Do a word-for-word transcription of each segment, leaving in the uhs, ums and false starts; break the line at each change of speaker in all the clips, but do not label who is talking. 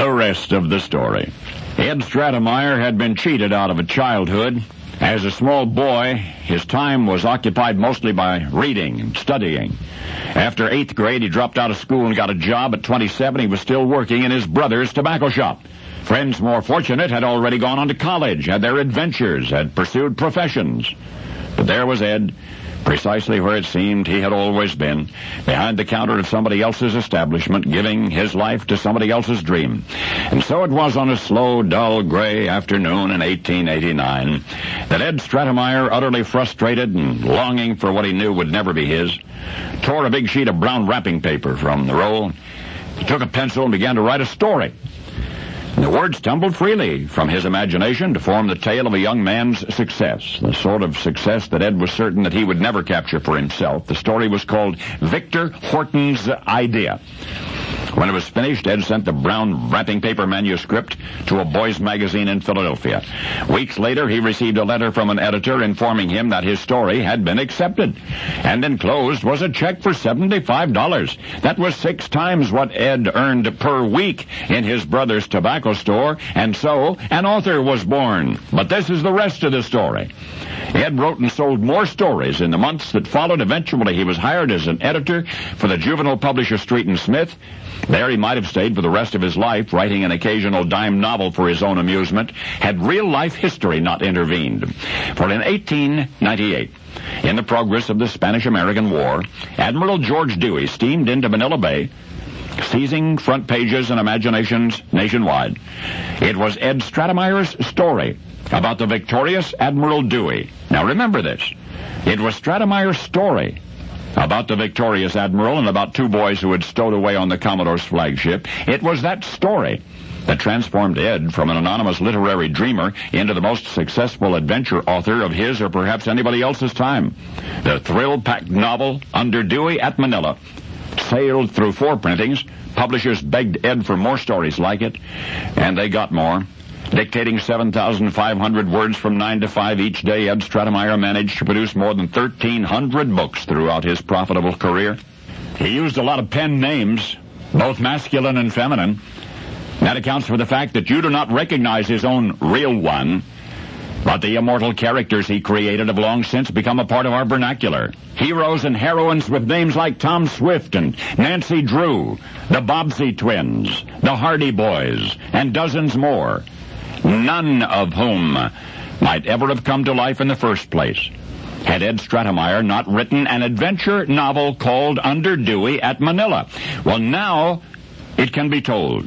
The rest of the story. Ed Stratemeyer had been cheated out of a childhood. As a small boy, his time was occupied mostly by reading and studying. After eighth grade, he dropped out of school and got a job. At twenty-seven, he was still working in his brother's tobacco shop. Friends more fortunate had already gone on to college, had their adventures, had pursued professions. But there was Ed, precisely where it seemed he had always been, behind the counter of somebody else's establishment, giving his life to somebody else's dream. And so it was on a slow, dull, gray afternoon in eighteen eighty-nine that Ed Stratemeyer, utterly frustrated and longing for what he knew would never be his, tore a big sheet of brown wrapping paper from the roll. He took a pencil and began to write a story. The words tumbled freely from his imagination to form the tale of a young man's success, the sort of success that Ed was certain that he would never capture for himself. The story was called Victor Horton's Idea. When it was finished, Ed sent the brown wrapping paper manuscript to a boys' magazine in Philadelphia. Weeks later, he received a letter from an editor informing him that his story had been accepted. And enclosed was a check for seventy-five dollars. That was six times what Ed earned per week in his brother's tobacco store, and so an author was born. But this is the rest of the story. Ed wrote and sold more stories in the months that followed. Eventually, he was hired as an editor for the juvenile publisher Street and Smith. There he might have stayed for the rest of his life, writing an occasional dime novel for his own amusement, had real-life history not intervened. For in eighteen ninety-eight, in the progress of the Spanish-American War, Admiral George Dewey steamed into Manila Bay, seizing front pages and imaginations nationwide. It was Ed Stratemeyer's story about the victorious Admiral Dewey. Now remember this. It was Stratemeyer's story about the victorious admiral and about two boys who had stowed away on the Commodore's flagship. It was that story that transformed Ed from an anonymous literary dreamer into the most successful adventure author of his or perhaps anybody else's time. The thrill-packed novel, Under Dewey at Manila, sailed through four printings. Publishers begged Ed for more stories like it, and they got more. Dictating seven thousand five hundred words from nine to five each day, Ed Stratemeyer managed to produce more than thirteen hundred books throughout his profitable career. He used a lot of pen names, both masculine and feminine. That accounts for the fact that you do not recognize his own real one, but the immortal characters he created have long since become a part of our vernacular. Heroes and heroines with names like Tom Swift and Nancy Drew, the Bobbsey twins, the Hardy Boys, and dozens more, none of whom might ever have come to life in the first place had Ed Stratemeyer not written an adventure novel called Under Dewey at Manila. Well, now it can be told.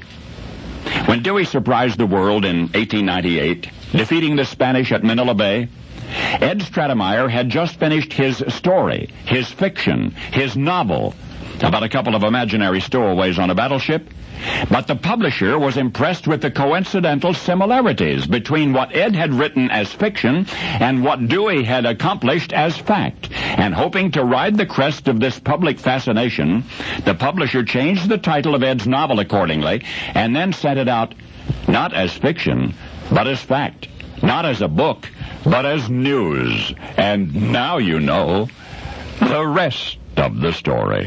When Dewey surprised the world in eighteen ninety-eight, defeating the Spanish at Manila Bay, Ed Stratemeyer had just finished his story, his fiction, his novel about a couple of imaginary stowaways on a battleship. But the publisher was impressed with the coincidental similarities between what Ed had written as fiction and what Dewey had accomplished as fact. And hoping to ride the crest of this public fascination, the publisher changed the title of Ed's novel accordingly and then sent it out not as fiction, but as fact. Not as a book, but as news. And now you know the rest of the story.